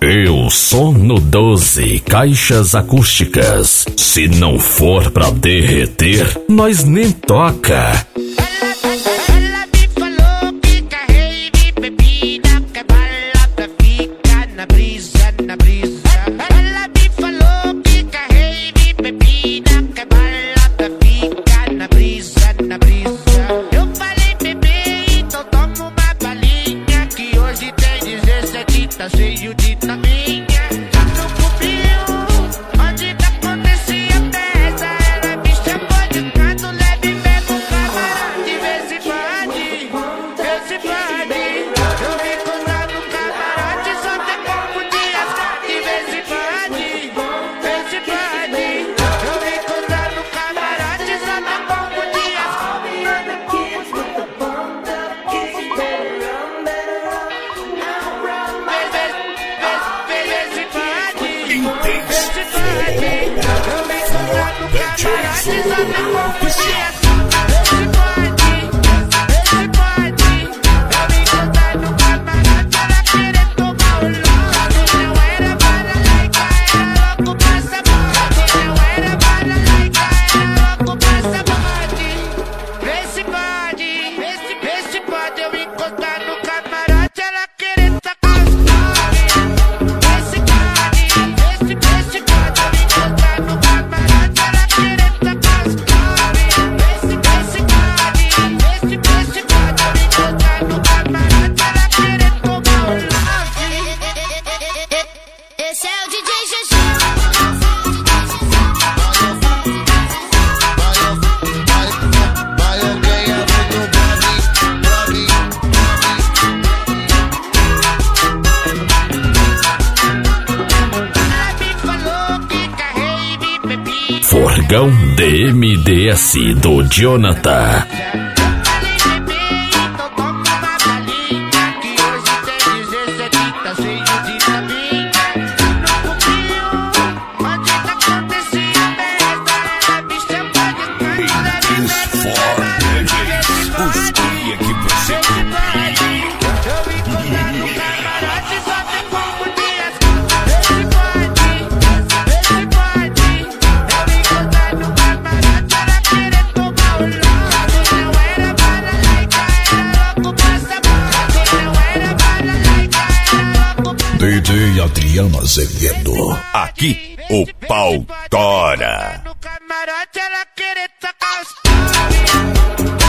Eu sou no 12 caixas acústicas. Se não for pra derreter, nós nem toca. Ela me falou que carrei bebida, que balada fica na brisa, na brisa. Ela me falou que carrei bebida, que balada fica na brisa, na brisa. Eu falei, bebê, então toma uma balinha, que hoje tem 17, tá cheio de taminha. No cubinho, onde que acontecia a festa, ela me chamou de canto, leve mesmo camarote, vê se pode, vê se pode. Eu me encontrar no camarote, só tem pouco de asfalto, vê se pode, vê se pode. Eu me encontrar no camarote, só tem pouco de asfalto. Esse é o DJ GG. Forgão DMDS do Jonathan. DJ Adriano Azevedo. Aqui o pau tora. No camarote ela querer tacar os